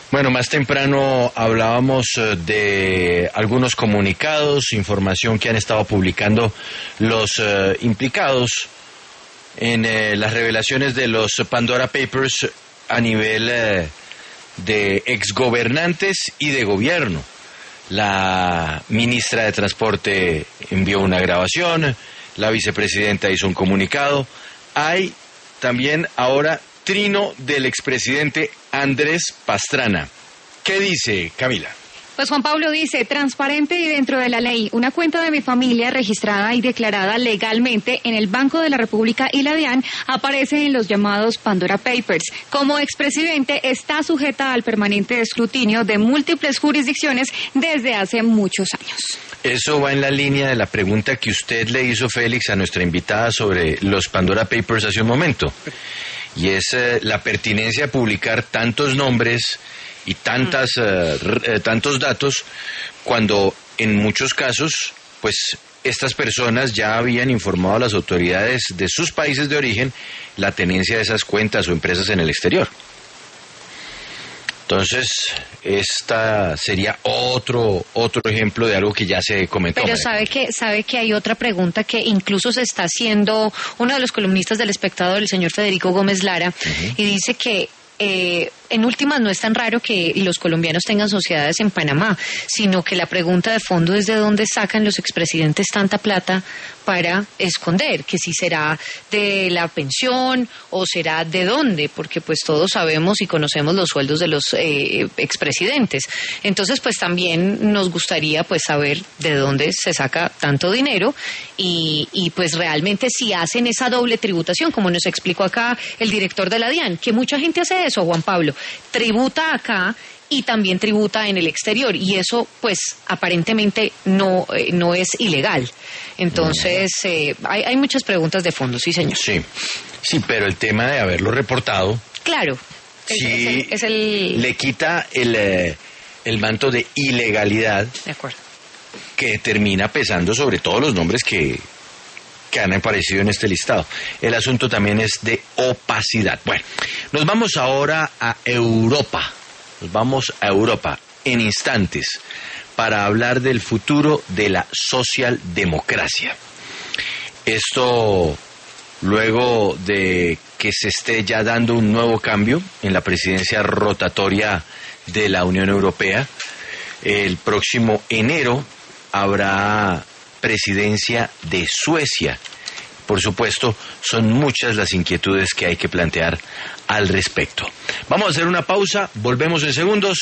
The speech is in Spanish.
Bueno, más temprano hablábamos de algunos comunicados, información que han estado publicando los implicados en las revelaciones de los Pandora Papers a nivel de exgobernantes y de gobierno. La ministra de Transporte envió una grabación, la vicepresidenta hizo un comunicado. Hay también ahora trino del expresidente Andrés Pastrana. ¿Qué dice, Camila? Pues Juan Pablo dice, transparente y dentro de la ley, una cuenta de mi familia registrada y declarada legalmente en el Banco de la República y la DIAN aparece en los llamados Pandora Papers. Como expresidente está sujeta al permanente escrutinio de múltiples jurisdicciones desde hace muchos años. Eso va en la línea de la pregunta que usted le hizo, Félix, a nuestra invitada sobre los Pandora Papers hace un momento. Y es la pertinencia de publicar tantos nombres y tantos datos, cuando en muchos casos, pues estas personas ya habían informado a las autoridades de sus países de origen la tenencia de esas cuentas o empresas en el exterior. Entonces, esta sería otro ejemplo de algo que ya se comentó. Pero sabe que hay otra pregunta que incluso se está haciendo uno de los columnistas del Espectador, el señor Federico Gómez Lara, y dice que en últimas no es tan raro que los colombianos tengan sociedades en Panamá, sino que la pregunta de fondo es de dónde sacan los expresidentes tanta plata para esconder, que si será de la pensión o será de dónde, porque pues todos sabemos y conocemos los sueldos de los expresidentes. Entonces pues también nos gustaría pues saber de dónde se saca tanto dinero y pues realmente si hacen esa doble tributación, como nos explicó acá el director de la DIAN, que mucha gente hace eso, Juan Pablo, tributa acá y también tributa en el exterior, y eso pues aparentemente no es ilegal. Entonces hay muchas preguntas de fondo, sí señor. Sí, pero el tema de haberlo reportado, claro, sí, le quita el manto de ilegalidad, de acuerdo, que termina pesando sobre todos los nombres que han aparecido en este listado. El asunto también es de opacidad. Bueno, nos vamos ahora a Europa. Nos vamos a Europa en instantes para hablar del futuro de la socialdemocracia. Esto luego de que se esté ya dando un nuevo cambio en la presidencia rotatoria de la Unión Europea. El próximo enero habrá presidencia de Suecia. Por supuesto, son muchas las inquietudes que hay que plantear al respecto. Vamos a hacer una pausa, volvemos en segundos.